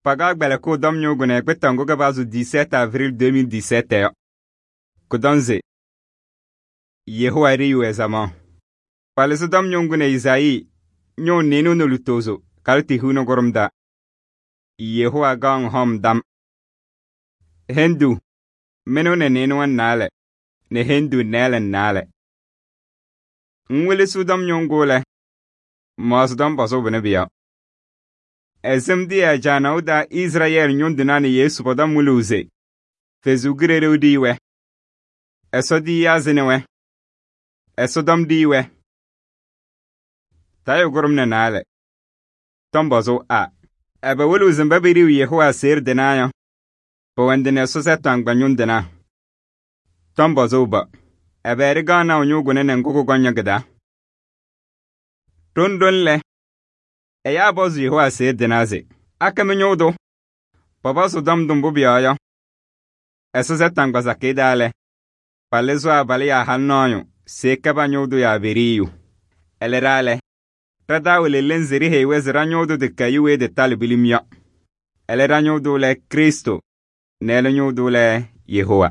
Pagagbele ko dom nyogune kwetango gabazu 17 avril 2017. Kudonze. Yehowa riyu ezama. Palisu dom nyogune Isaïe. Nyon nenu no lutozo. Kalti huno goromda. Yehowa gang hom dam. Hendu. Meno ne nenu an nale. Ne hendu nele nale. Nwele su dom nyongole. Mas dom baso bene biya. Ezem dia jana uda Israel nyondinani Yesu podam muluze. Fezugire udiwe. Eso di yazinewe. Eso dom diwe. Tayo goromne nale. Tombozo a. Ebe wuluze mbabiriu Yehowa ser denayo. Powendine sosetan gbanyundina. Tombozo ba. Ebe erigana onyugune nengugu gonyagada. Tondonle. Eya bozu Yehowa ser denaze. Akame nyodo. Babasu dam dumbu biaya. Eso setan gbazake dale. Palezo abali ya hannoyo. Sekaba nyodo ya beriyu. Elerale. Tradawele lenzeri heiwezera nyodo de kayuwe de talibilimya. Elera nyodo le Kristo. Nele nyodo le Yehowa.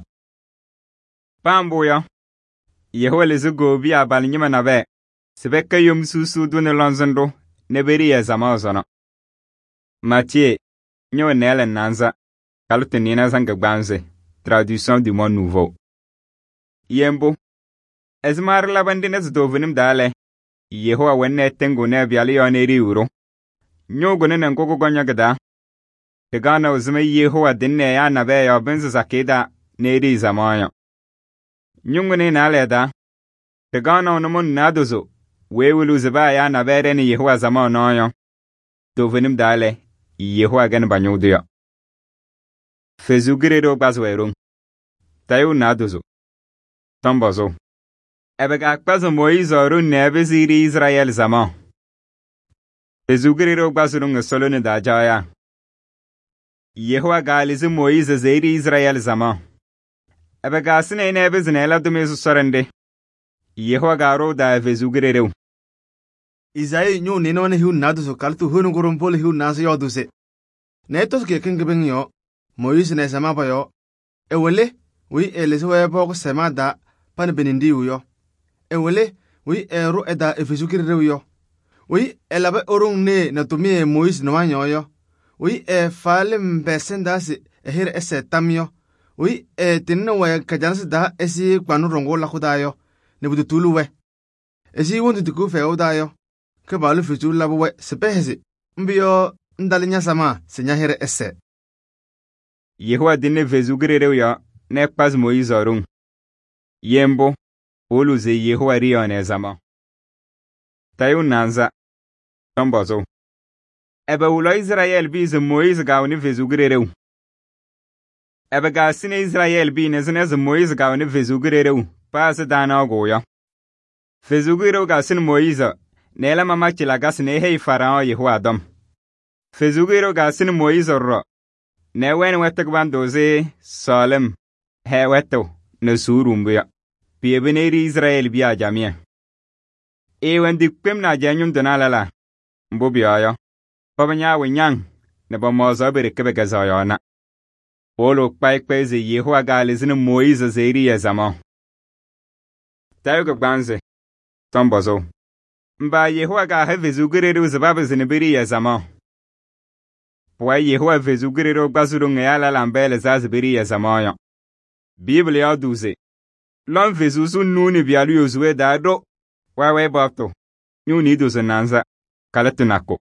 Pamboya. Yehowa le zugo bi abali nyima nabe. Sebeka yom susu dune lonzondo. Neberi ya zamazono. Matthieu. Nyo nele nanza. Kalute nina zanga gbanze. Traduction du monde nouveau. Yembo. Ezmar labandine zdovenim dale. Yehowa wenne tengo ne biali yoneri uro. Nyogo ne nkogo gonyagada. Tegana uzme Yehowa dinne ya nabe ya benzu zakeda neri zamanyo. Nyungu ne naleda. Tegana onomon nadozo. Wewulu zeba ya nabere ni Yehowa zamanyo. Dovenim dale. Yehowa gen banyoduya. Fezugirero bazwerung. Tayo nadozo. Tombozo. Ebe akpazo Moïse orun nebe ziri Israel zaman. Fezugirero bazurung solone da jaya. Yehowa galizi Moïse ziri Israel zaman. Ebe gasine nebe zinela dumezu sorende. Yehowa garo da fezugirero. Isaïe nyo nenone hiu naduso kaltu hunu gorompole hiu naso yoduse. Netos ke kenggebeng yo. Moïse ne sama pa yo. Ewele, wi eleswe bok sema da pan benindi yo. Ewele, wi eru eda efesukireu yo. Wi elabe orung ne na tumie Moïse no wanyo yo. Wi fale mbesenda si ehir ese tamyo. Wi tinno we kajansi da esi kwanu rongo la khudayo. Ne budu tuluwe. Esi wontu tiku fe odayo. Ke balu fitu labuwe sepehesi. Mbio ndalinya sama senya here ese. Yehowa dinne fezugireu ya ne kpaz Moïse orung. Yembo. Oluze Yehowa riyone zama. Tayo nanza. Tombozo. Ebe ulo Israel bi ze Moïse gawni fezugireu. Ebe gasine Israel bi nezine ze Moïse gawni fezugireu. Paase dana ogoya. Fezugireu gasine Moïse. Nela mamachila gasine hei farao Yehowa dom. Fezugireu gasine Moïse ro. Ne wen wetek bandoze Salem. He weto. Ne surumbuya. Piebineri Israel biya jamia. Ewendi kwem na janyum donalala. Mbobiya. Pabanya wenyang. Ne ba mozo bere kebe gazayana. Polo kpaikpeze Yehowa galizine Moïse zeri ya zaman. Tayo gbanze. Tombozo. Mba Yehowa ga hefezugirero zababe zineberi ya zaman. Pwa Yehowa vezugirero gbazurunga ya lalambele zaziberi ya zaman. Bible ya duze. Lon fezusu nuni bialu yozue dado. Wawe bapto. Nyuni duze nanza. Kalatunako.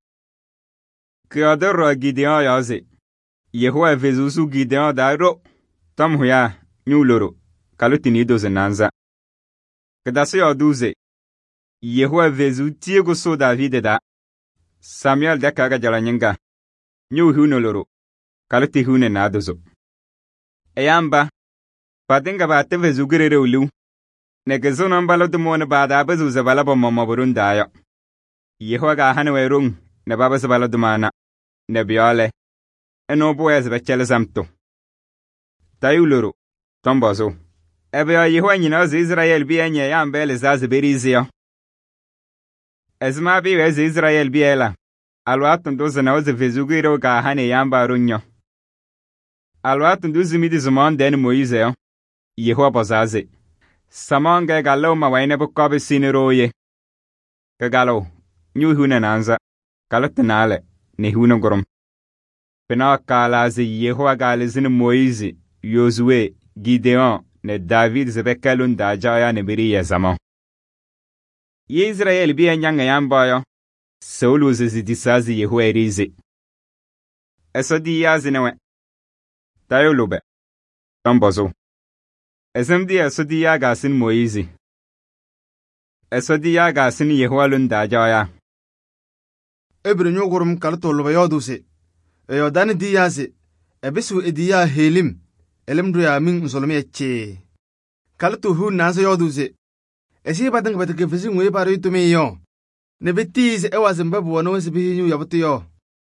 Kiadoro Gideon yaze. Yehowa fezusu Gideon dado. Tom huya. Nyuloro. Kalutini duze nanza. Kadase ya duze. Yehowa fezu tiego so David da. Samuel dekaga jalanyenga. Nyu hunoloro. Kaluti hune nadozo. Eyamba. Patinga ba te fezugirere ulu. Negezono mbalo dumone bada bezu zabala bo mamaburun dayo. Yehowa ga hanwe rung. Ne baba zabala dumana. Ne biale. Eno boez bechele zamto. Tayuloro. Tombozo. Ebe ya Yehowa nyina Israel bi enye ya mbele zazi berizia. Ezma bi wezi Israel bi ela. alwatun do zana waze vezugiro ga hane yamba runyo. Alwatun do zimidi zaman den Moise yo. Yehowa bozaze. Samange galo ma waine bukobe siniroye. Kagalo, nyu huna nanza. Kalatanale, ne huna gorom. Pena kalaze Yehowa gale zini Moise, Yosue, Gideon, ne David zebekelun da jaya ne biriye zaman. Ye Israel biya nyanga yamba yo. Saulu zidisazi Yehowa erize. Eso di yazinewe. Tayo lube. Tambozo. Esem di eso di yagasin Moise. Eso di yagasin Yehowa lunda jaya. Ebre nyogorum kalto lube yoduse. Eyo dani di yazi. Ebisu ediya helim. Elimdu ya min nsolome eche. Kalto hu nasa yoduse. Esi batang batake fisi ngwe paro itume yo. Nebetize ewa zimbabu wana wesi bihinyu yabuti yo.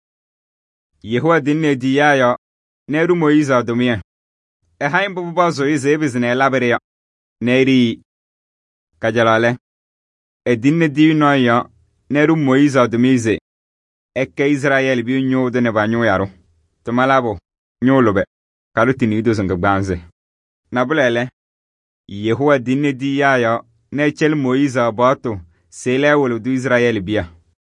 Yehowa dinne di yayo. Neru Moise adomie. Haim bububazo ize ebizine elabere yo. Neri. Kajalale. Dinne di no yo. Neru Moise adomize. Eke Israel bi nyo de ne banyo yaro. Tomalabo. Nyo lobe. Kalutini ido zanga gbanze. Nabulele. Yehowa dinne di yayo. Nechel Moise abato. Sele wolo du Israel bia.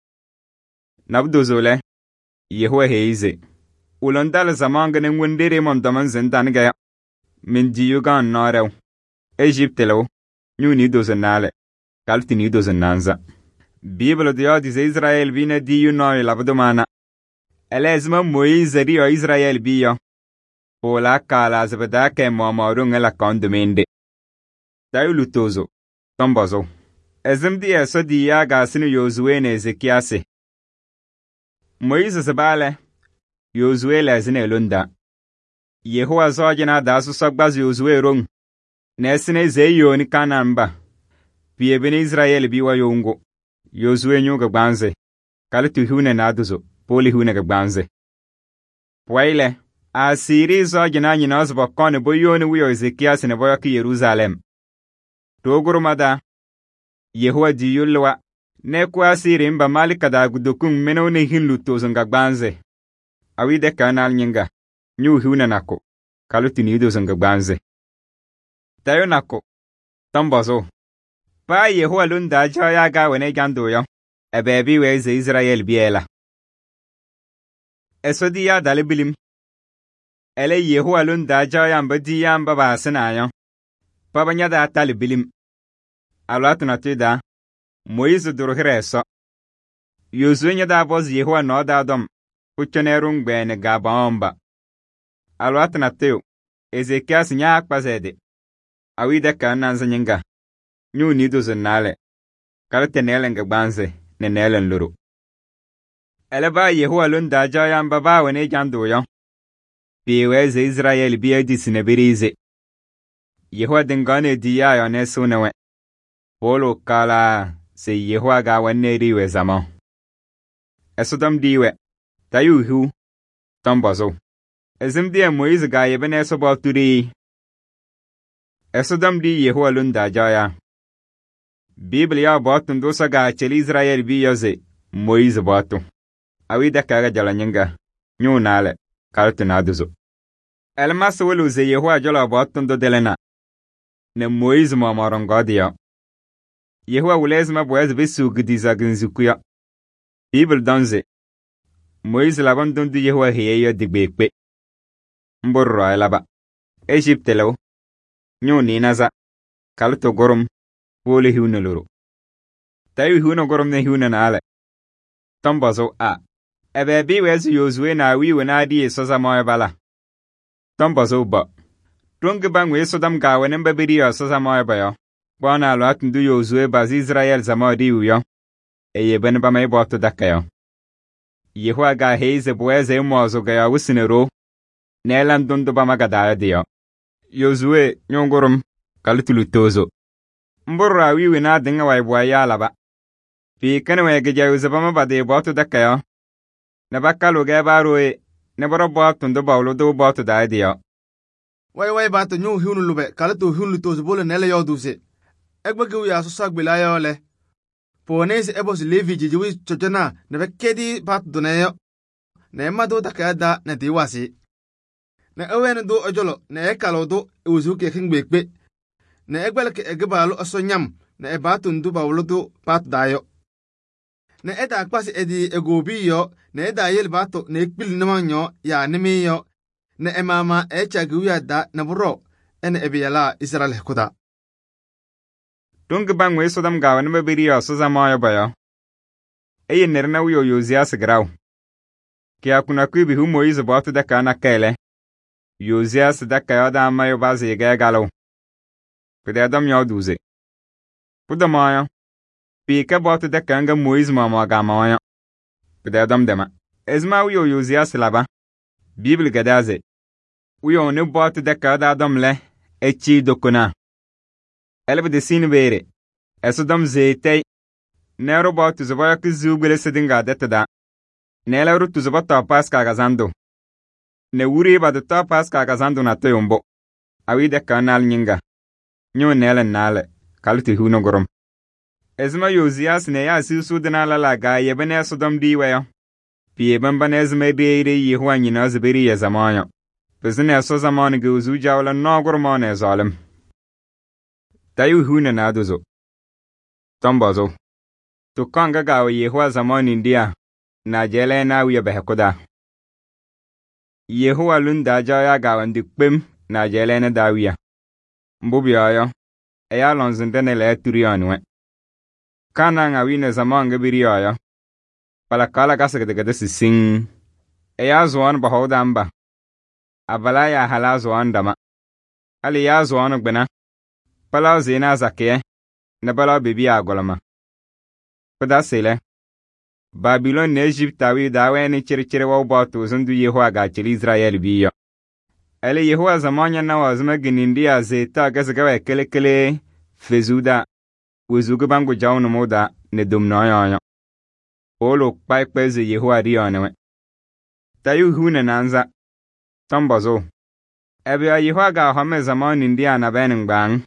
Nabdozole. Yehowa heize. Ulondal zamangane ngwendere mondaman zendange. Min diyugan narew. Egyptelo. Nyuni dozenale. Kaltini dozenanza. Biblo diyo dize Israel bine diyu nawe labdomana. Elezma Moise rio Israel biyo. Pola kala zebedake mamarunga la kondomende. Tayo lutozo. Tombozo. Ezem di eso di yaga sinu Yosue ne Ezekiase. Moise sebale. Yosue lezine lunda. Yehowa zojina dasu sogbaz Yosue rong. Nesine zeyo ni kanamba. Piebini Israel biwa yongo. Yosue nyuga gbanze. Kalitu hune naduzo. Poli hune gbanze. Pwaile. Asiri zojina nyina ozbo kone boyo ni wiyo Ezekiase ne boyo ki Jerusalem. Toguru mada. Yehowa diyulwa. Nekwa asiri mba malika da gudokung meno ne hinlu tozunga gbanze. Awide kanal nyinga. Nyu hune nako. Kaluti nido zunga gbanze. Tayo nako. Tambozo. Pa Yehowa lunda jaya ga wene gando yo. Ebebi weze Israel biela. Eso diya dali bilim. Ele Yehowa lunda jaya mba diya mba basina yo. Pa banyada atali bilim. Alwatu na tuida. Moise duruhire eso. Yosue nyada boz Yehowa no da dom. Kuchonerung bene gabamba. Alwatu na teo. Ezekias nya akpazede. Awide kananza nyinga. Nyu nido zenale. Kalite nelen gbanze. Ne nelen luru. Eleba Yehowa lunda jaya mbaba wene jando yo. Biweze Israel biya disine birize. Yehowa dingane diya yo ne sunewe. Polo kala se Yehowa ga wane riwe zaman. Esodam diwe. Tayu hu. Tambozo. Ezim diya Moise ga yebene eso balturi. Esodam di Yehowa lunda jaya. Biblia batun dosa ga cheli Israel bi yoze. Moise batu. Awida kaga jala nyinga. Nyu nale. Kaltu naduzo. Elmas welu ze Yehowa jala batun do delena. Ne Moise mamarongadiya. Yehowa ulezma boez bisu gidiza ginzukuya. Bible danze. Moise laban dundu Yehowa heyeyo digbekpe. Mborro elaba. Egyptelo. Nyu ninaza. Kalto gorum. Pole hiuna loro. Tayu hiuna gorum ne hiuna na ale. Tombozo a. Ebe bi wezu Yosue na wiwe na di soza moe bala. Tombozo ba. Tungi bangwe sodam gawe nembe biriyo soza moe bayo. Bwana alo atundu Yosue bazi Israel zama di uyo. Eye bene ba me boto dakayo. Yehowa ga heize boeze umozo gaya wusinero. Nelan dundu ba magadaya diyo. Yosue nyongorum. Kalitulu tozo. Mburra wiwi na dinga waibwa ya laba. Fi kene wege jayuze ba mabade boto dakayo. Ne bakalo ge baroe. Ne boro boto ndo bawlo do boto da diyo. Wai bato nyu hiunu lube. Kalitu hiunu tozo bole nele yoduse. Ekbege uya sosak bilayo le. ponesi ebos levi jijiwi chojona ne bekedi pat duneyo ne madu takada ne diwasi ne ewen do ojolo ne ekalo do uzu ke kingbe ne egbel ke egbalu osonyam ne ebatun du bawludu pat dayo ne eda kwasi edi egobi yo ne eda yel bato ne ekpil namanyo ya nimi yo ne emama echaguya da ne buro ene ebiyala Israel kuda Tungi bangwe sodam gawan mabiriyo so zamayo bayo. Eye nerna uyo Yosias graw. Kia kuna kuibi hu Moise botu deka na kele. Yosias deka yoda amayo bazi yege galo. Pide adam yoduze. Puda mayo. Pika botu deka nga Moise mama gamayo. Pide adam dema. Ezma uyo Yosias laba. Bible gadaze. Uyo ne botu deka yoda adam le. Echi dokuna. Elbe de sin bere. Esodam zeetay. Nero ba tuzaba kizugele sedinga detada. Nela ru tuzaba tapas kagazando. Ne wuri ba de tapas kagazando na toyombo. Awi de kanal nyinga. Nyo nela nale. Kaluti huno gorom. Ezma Yosias ne ya sisu dena la ga yebene Sodom diweyo. Pie bamba ne ezma deire Yehowa nyina zberi ya zamanya. Pezene so zamani ge uzuja wala no gormane zalim. Tayu huna na dozo. Tombozo. Tu kanga gawa Yehowa zamani india. Na jele na uya behekoda. Yehowa lunda jaya gawa ndikpem na jele na dawiya. Mbubi ayo. Eya lonzindene le turiyanwe. Kana nga wine zamanga biri ayo. Pala kala kasagade sising. Eya zuwan bahoda amba. Abala ya hala zuwan dama. Ali ya zuwan gbena. Pala zina zakiye. Nebala bibi agolama. Pada sele. Babylon ne Egyptawi dawe ni chirchire wa ubatu zundu Yehowa gachili Israel biyo. Ele Yehowa zamanya na wazima ginindia zeta gazagawa kele fezuda. Wezugu bangu jaunu moda ne dumna yoyo. Olo kpaikpeze Yehowa riyonewe. Tayu hune nanza. Tombozo. Ebe ya Yehowa ga hame zamani india na bening bang.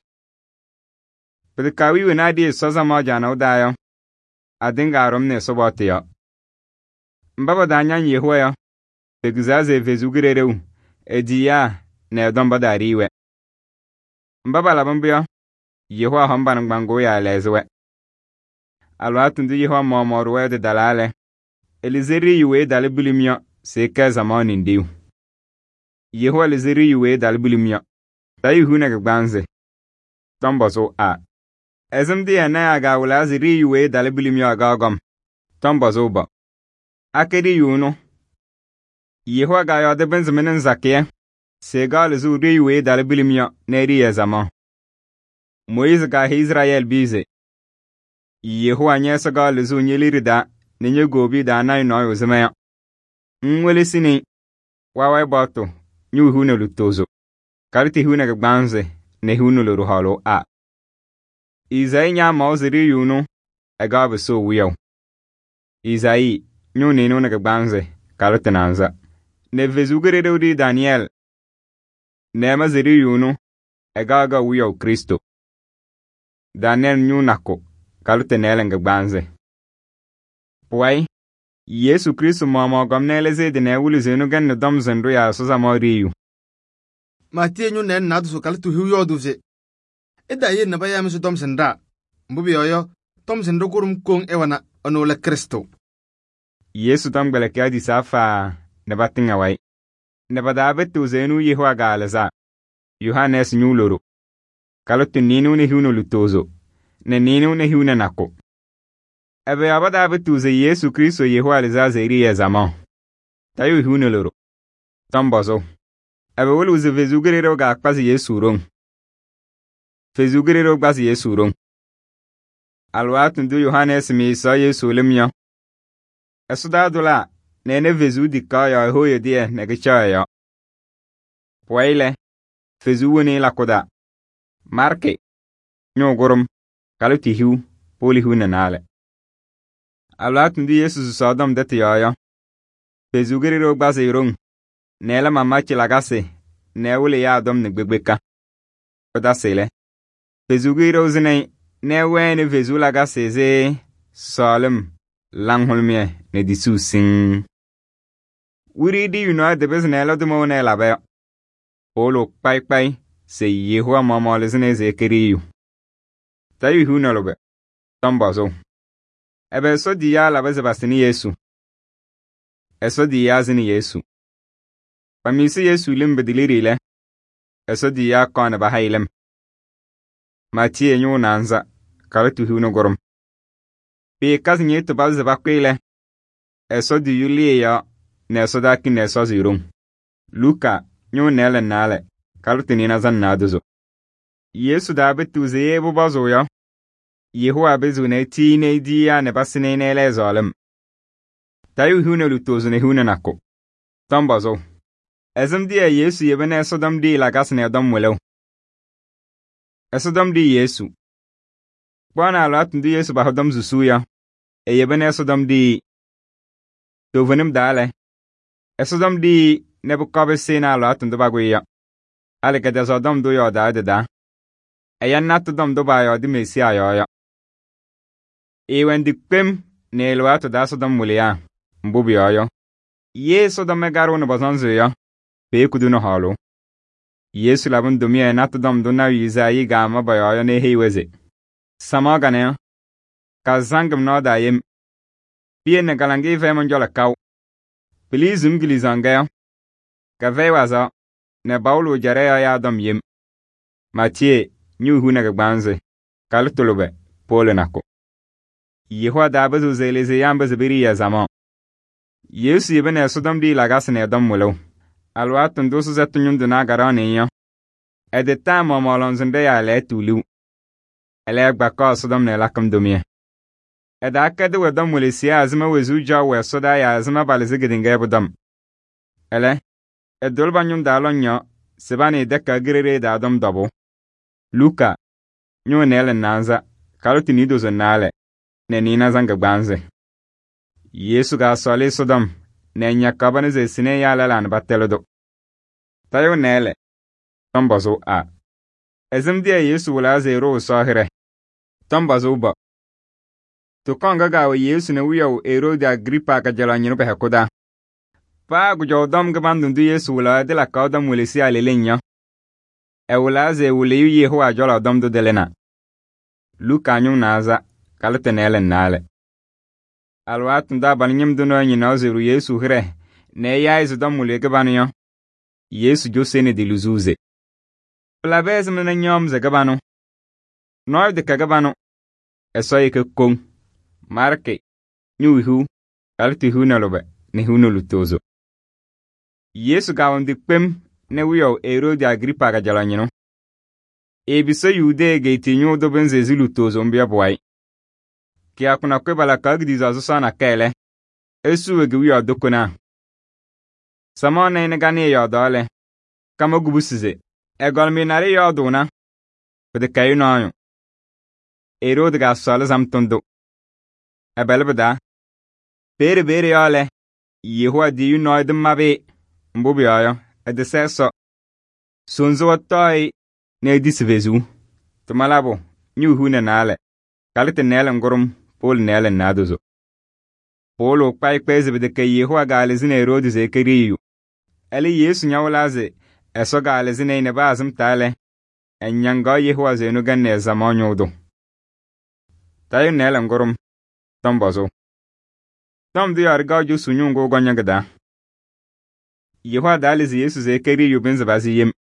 Pedikawi wenadi soza moja na udayo. Adinga aromne sobote yo. Mbaba danyan Yehowa yo. Pegizaze vezugirereu. Ediya na edomba dariwe. Mbaba labambyo. Yehowa homban ngbango ya lezewe. Alwatundu Yehowa momoruwe de dalale. Elizeri yuwe dalibulimyo. Seke zamani ndiu. Yehowa elizeri yuwe dalibulimyo. Tayu hune gbanze. Tombozo a. Ezem diya na aga wula ziri yuwe dalibulimyo agagom. Tombozo ba. Akedi yuno. Yehowa ga yode benziminin zakiye. Sega lizu ri yuwe dalibulimyo neri ya zaman. Moise ga Israel bize. Yehowa nye sega lizu nyelirida. Ninye gobi da na ino uzimaya. Nwele sini. Wawa bato. Nyu hune lutozo. Kariti hune gbanze. Ne hune luruhalo a. Izai nya mauziri yuno. Agabe so wiyaw. Izai. Nyu nino na gbanze. Kariti nanza. Ne vezugere udi Daniel. Nema ziri yuno. Agaga wiyaw Kristo. Daniel nyu nako. Kariti nele gbanze. Pwai. Yesu Kristo mama gomnele zede ne wuli zenu gan dom zendo ya so zamariyu. Mati nyu nen nadu so kaltu hu yoduze. Eda ye na baya misu dom zenda. Mbubi yoyo dom zendo kurum kong ewana onole Kristo. Yesu dom gbele kya di safa ne batinga wai. Ne badabetu zenu Yehowa galeza. Yohanes nyu loro. Kalotu ninu ne huno lutozo. Ne ninu ne huna nako. Ebe abada betuze Yesu Kristo Yehowa lizaze iri ya zaman. Tayu hune loro. Tombozo. Ebe wole uze vezugirero ga akpazi Yesu rong. Vezugirero gbazi Yesu rong. Alwatundu Yohanes mi so Yesu limyo. Esuda dola nene vezu dika ya hoye die negicha ya. Pwaile. Vezu wene lakoda. Marke. Nyogorom. Kaluti hiu. Poli hune nale. Alwatundu Yesu sodom dete yoyo. Vezugirero gbazi rong. Nela mamachi lagase. Newule ya adom negbeka. Oda sele. Vezugirero zine. Newe ne vezu lagase ze. Salem, Langhulmie, ne disu sing. Wuri di yuno de beznelo de mo ne labe. Olo pai, se Yehova mamolezne zekeriyu. Tayu hunalobe. Tombazo. Ebe so di ya labe zebastini Yesu. Eso di ya zini Yesu. Pamisi Yesu limbe dilirile. Eso di ya kone bahailem. Matie nyu nanza. Kaletu huno gorom. Pi kas nyetu bal zebakwile. Eso di yulie ya. Neso daki neso zirung. Luka nyu nele nale. Kaletu nina zan naduzo. Yesu da betuze yebu bazo ya. Yehova bezune tine diya ne basine nele zalem. Tayu huno lutozo ne huno nako. Tambazo. Ezem diya Yesu yebene esodam di lagas ne odam mwelew. Esodam di Yesu. Bwana alatun di Yesu bahodam zusuya. Yebene esodam di tovenim dale. Esodam di nebukabe sena alatun do bagweya. Alikade zodam do yoda adeda. Eyan natu dam do bayo di mesi ayoya. Ewen dikpem ne elwato da sodam mulia. Mbubi yoyo. Yesu dam megaro no bazanzuya. Pekudu no halo. Yesu labun dumia natu dam do na yizayi gama bayoya ne heiweze. Samagane. Kazangam no da yem. Pien ne galangi vemon jola kau. Pilizum gilizangaya. Kavewaza. Ne baulu jareya ya dam yem. Matie. Nyu huna gbanze. Kalutulube. Pole nako. Yehova da bazu zeleze yamba zebiri ya zaman. Yesu yebene esodam di lagasne dam mulo. Alwatun dosu zetunyum duna garane ya. Edeta mamolon zende ya le tulu. Ele gbaka esodam ne lakam domie. Eda akade wedam mulisia azma wezu jaw we soda ya azma balzigidinga ebudam. Ele edolbanyum dalonya sebane deka girere da dam dabo. Luka nyo nele nanza kalutini dozo nale ne nina zanga gbanze. Yesu ga sole sodam ne nyakabane ze sine ya lalan batelodo. Tayo nele tambazo a. Ezem dia Yesu wala ze ro sahire. Tambazo ba. To kanga ga Yesu ne wiyo Herode Agrippa ka jalanyino pe hakoda. Pa gujodam gabandun du Yesu wala de la kauda mulisi alelenya. Wala ze wule yu Yehova jola dam do delena. Luka nyum naza kaltenele nale. Alwatun da banyim duno nyina zeru Yesu hire. Ne ya izudam mule gabanyo. Yesu josene de luzuze. Plabez mena nyom ze gabano. Noy de kagabano. Esoy ke kong. Marke. Nyuhu. Kaltihu nalobe. Ne huno lutozo. Yesu gawam dikpem. Ne wiyo Herode Agrippa ga jalanyino. Ebiso yude geitinyo do benze zilutozo mbia boy. Kia kuna kwebala kagdiza susana kele. Esu wege wiyo dokona. Samana ine gani yodole. Kama gubusize. Egol minare yodona. Pede kayu nayo. Herode ga sole zamtondo. Ebelbeda. Bere yole. Yehova diyu noydum mabe. Mbubi yoyo. Edeseso. Sonzo watoi. Ne disvezu. Tumalabo. Nyuhu ne nale. Kalite nele ngorum. Pol nele nadozo. Polo kpai kweze de ke Yehova ga alezine Herode ze keriyu. Eli Yesu nyawlaze. Eso ga alezine ne bazum tale. Enyanga Yehova ze no ganne zamanyodo. Tayo nele ngorum. Tombazo. Tom di arga ju sunyungo gonyagada. Yehova da alezi Yesu ze keriyu benze bazi yem.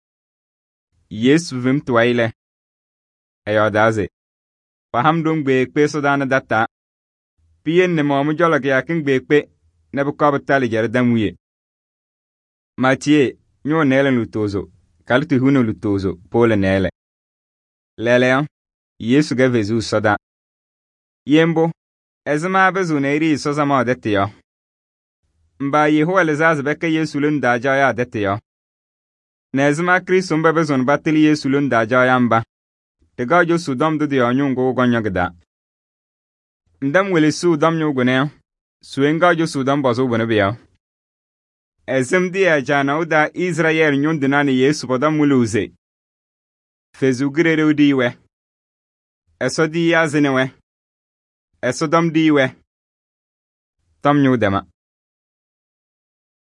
Yesu vim tuwaile. Ayodaze. Paham dong bekpe sodana data. Pien ne mamu jolak yakin bekpe. Nebu kabutali jere damuye. Matie, nyo nele lutozo. Kalutu huno lutozo, pole nele. Leleon, Yesu ga vezu soda. Yembo, ezema bezu neiri sozama adete ya. Mba Yehova lezaz beke Yesu lunda jaya adete ya. Nezma Kristo mbebe zon batili Yesu lunda jaya mba. Tega jo sudam do de anyungo gonyagda. Ndam wele sudam nyugone. Suenga jo sudam bazo bonebia. Ezem dia jana uda Israel nyundinani Yesu podam muluze. Fezu girere udiwe. Eso di yazinewe. Sodom di we. Tom nyu dema.